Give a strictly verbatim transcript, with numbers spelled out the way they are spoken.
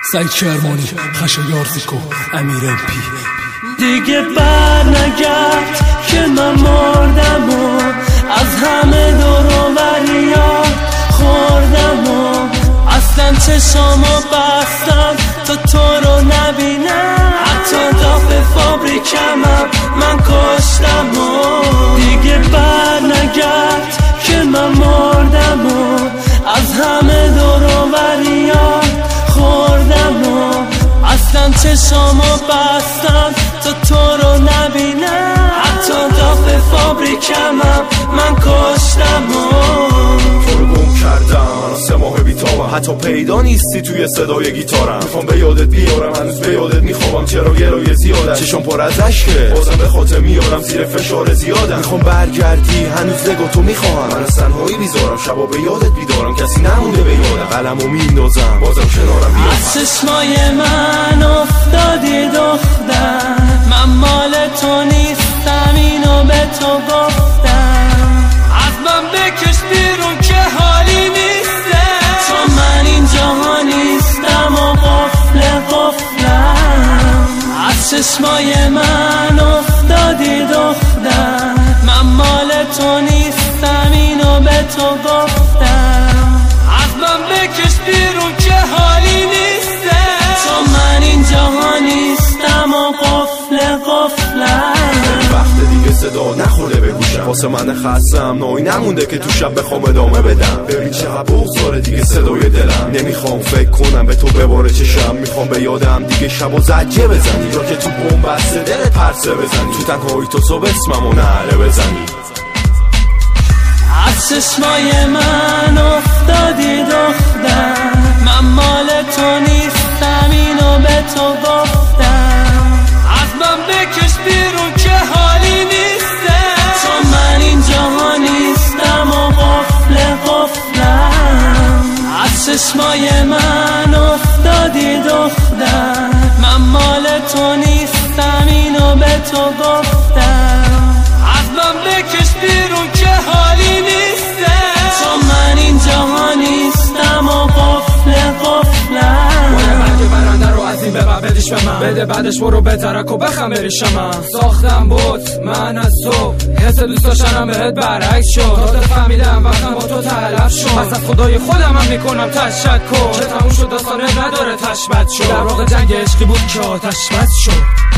سعید کرمانی، خشایارزیکو، امیر ام پی. دیگه بر نگرد که من مردم و از همه دور و بریا خوردم و اصلا چشامو بستم تا تو رو نبینم، حتی داخل فابریکمم من کشتم و دیگه بر نگرد که من مردم و از همه دور و بریا خوردم و اصلا چشامو بستم تا تو رو نبینم، حتی داخل فابریکمم من کشتم و تو رو گم کردم من سه ماه بیتابم، حتی پیدا نیستی توی صدای گیتارم. میخوام به یادت بیارم هنوز به یادت میخوابم، چرا گلایه زیاده چشم پر از اشکه بازم به خاطر میارم زیر فشار زیادم. میخوام برگردی هنوز نگاه تو میخوام، من از تنهایی بیزارم شبا به یادت بیدارم، کسی نمونده به یادم قلمو میندازم بازم کنارم بیام. از چشمای من افتادی دختر، من مال تو نیستم اینو به تو گفتم، از من بکش بیرون که حالی نیسته، چون من اینجا ها نیستم و قفل قفلم. از چشمای من افتادی دختر، من مال تو نیستم اینو به تو گفتم، از من بکش بیرون که حالی نیسته، چون من اینجا ها نیستم و قفل قفلم. وقت دیگه صدا نخورده به گوشم، واسه من خستم نوعی نمونده که تو شب بخوام ادامه بدم. ببین چقدر بغضاره دیگه صدای دلم، نمیخوام فکر کنم به تو بباره چشم، میخوام به یادم دیگه شبا زجه بزنی یا که تو بوم بسته دلت پرسه بزنی، تو تنهایی تو صبح اسممو نعره بزنی. از چشمای من افتادی دختر، من مال تو نیستم اینو به تو گفتم، از من بکش بیرون که حالی نیسته، چون من اینجا ها نیستم و قفل قفلم. از چشمای من افتادی دختر، من مال تو نیستم اینو به تو گفتم، از من بکش بیرون که حالی نیسته، چون من اینجا ها نیستم و قفل قفلم. برگ برنده رو از این به بعد بدیش به من بده، بعدش برو به ترک و بخم بریشم. من ساختم بود من از تو، حس دوست داشتنم بهت برعکس شد، تا فهمیدم وقتم با تو تلف شد، پس از خدای خودم هم میکنم تشکر که تموم شد داستانه نداره تشبت شد، در واقع جنگ عشقی بود که آتش بس شد.